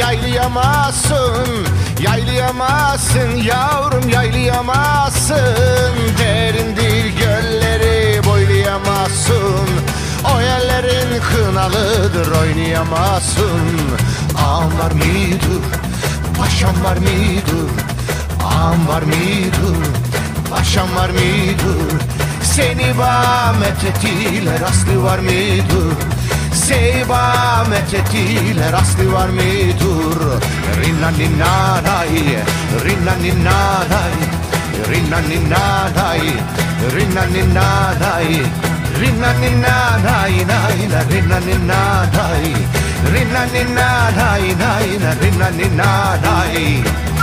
yaylayamazsın, yaylayamazsın yavrum, yaylayamazsın. Derindir gölleri boylayamazsın, o yerlerin kınalıdır, oynayamazsın. Ağam var mıydı, paşam var mıydı, ağam var mıydı, paşam var mıydı? Seni bana methettiler, aslı var mıdır? Seni bana methettiler, aslı var mıdır? Rinna ninna nay, rinna ninna nay, rinna ninna nay, rinna ninna nay, rinna ninna nay nay na, rinna ninna nay, rinna ninna nay nay na, rinna ninna nay.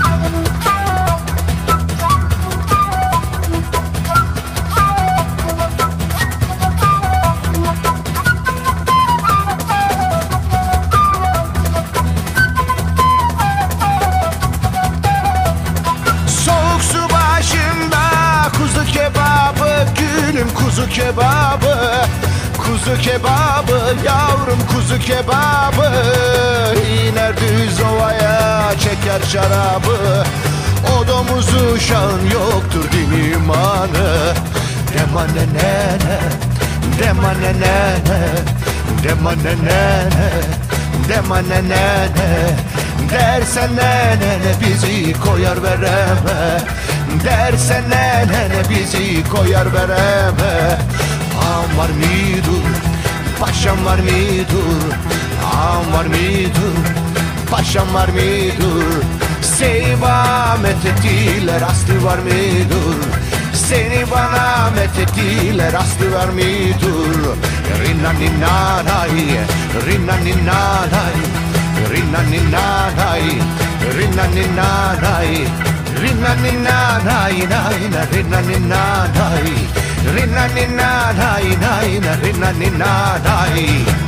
Kuzu kebabı, kuzu kebabı, yavrum kuzu kebabı. İner düz ovaya çeker şarabı, o domuzu şahın yoktur din imanı. Demane nene, demane nene, demane nene, demane nene. Dersen nene bizi koyar vereme, dersen nene bizi koyar vereme. Ağam var mıdır, paşam var mıdır, ağam var mıdır, paşam var mıdır? Seni bana methettiler, aslı var mıdır? Seni bana methettiler, aslı var mıdır? Rinna ninna nay, rinna ninna nay, rinna ninna nay, rinna ninna nay, rinna ninna nay nay na, rinna ninna nay, rinna ninna nay nay na, rinna ninna nay.